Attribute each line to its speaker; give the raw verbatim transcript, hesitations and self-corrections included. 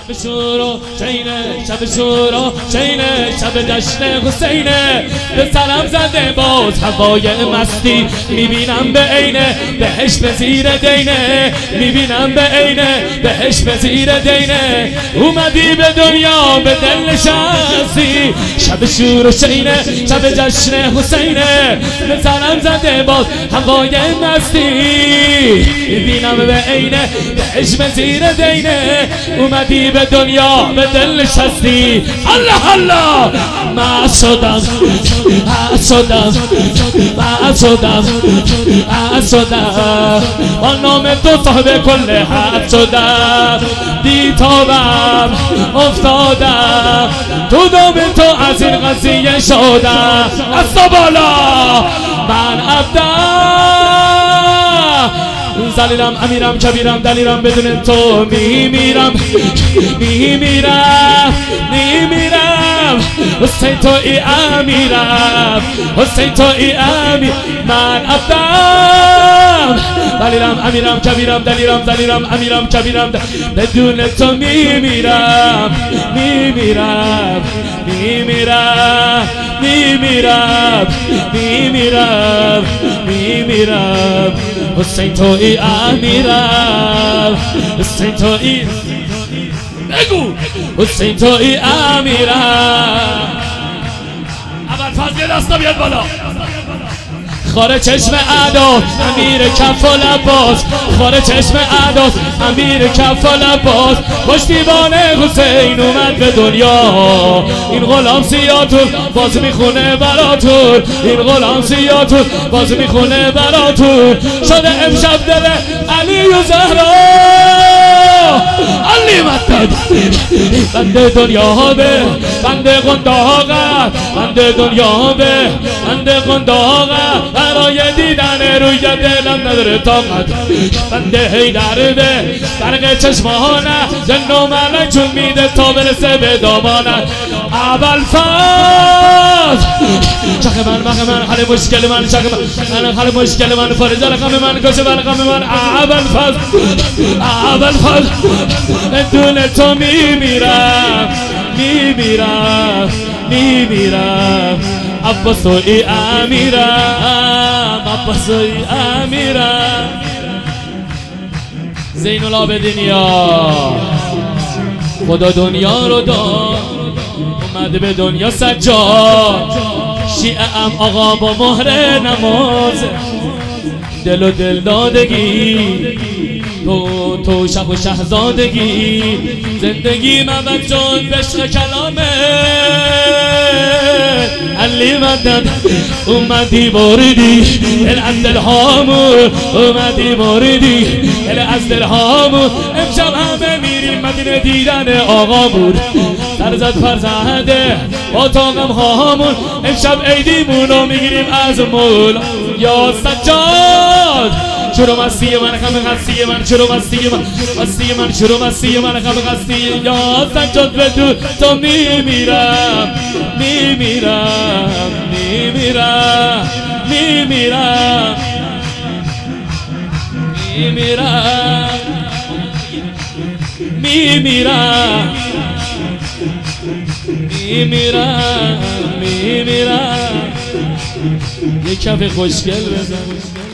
Speaker 1: شب شورا چینه شب شورا چینه شب جشن حسینه به سرم زده باز هوای مستی میبینم به عینه بهش به زیر دینه میبینم به عینه بهش به زیر دینه اومدی به دنیا به دل نشستی شب شور و چینه شب جشن حسینه به سرم زده باز هوای مستی میبینم به عینه بهش به زیر دینه اومدی به دنیا به دل نشستی الله الله ما شدم ما شدم ما شدم ما شدم با نام تو صاحب کل حد شدم بیتابم افتادم تو دام تو از این قضیه شدم از تو بالا من عبدم زلیلم امیرم کبیرم دلیرم بدون تو میمیرم میمیرم میمیرم حسین تو ای امیرم حسین تو ای امیر من عبدم دلیرم امیرم کبیرم دلیرم دلیرم امیرم کبیرم بدون تو میمیرم میمیرم میمیرم میمیرم میمیرم میمیرم حسین تو ای امیرم حسین تو ای بگو حسین تو ای امیرم اول فضل دستا بیاد بالا خاره چشم اعداد امیر کف و لباس خاره چشم اعداد امیر کف و لباس پشتیبان حسین اومد به دنیا این غلام سیاتون باز میخونه براتون این غلام سیاتون باز میخونه براتون شده امشب دل علی و زهرا علی مدد بنده دنیا به بنده قنداقت بنده دنیا به بنده قنداقت برای دیدن روی دلم نداره طاقت بنده حیدر به برق چشمانه جن و ملک چون میده تا برسه به دامانه اول فاز شخ من مخ من حل مشکل من شخ من حل مشکل من فرج الغم من کش الغم من اول فاز اول فاز بدون تو میمیرم میمیرم میمیرم عباس ای امیرم عباس ای امیرم زین العابدینیا خدا دنیا رو داد اومده به دنیا سجاد شیعه ام آقا با مهر نماز دل و دل دادگی تو تو شخ و شهزادگی زندگی محمد جان بشق کلامه علی مدد اومدی باردی دل از دل هامون اومدی باردی دل از دل هامون امشب همه میریم مدینه دیدن آقامون سرزد فرزنده با طاقم هامون امشب عیدیمونو میگیریم از مولا یا سجاد چرا مستی من خم قصی من چرا مستی من مستی من چرا مستی من خم قصی یا سجاد بدون تو میمیرم میمیرم میمیرم میمیرم میمیرم میمیرم میمیرم میمیرم یک کف خوشگل بزن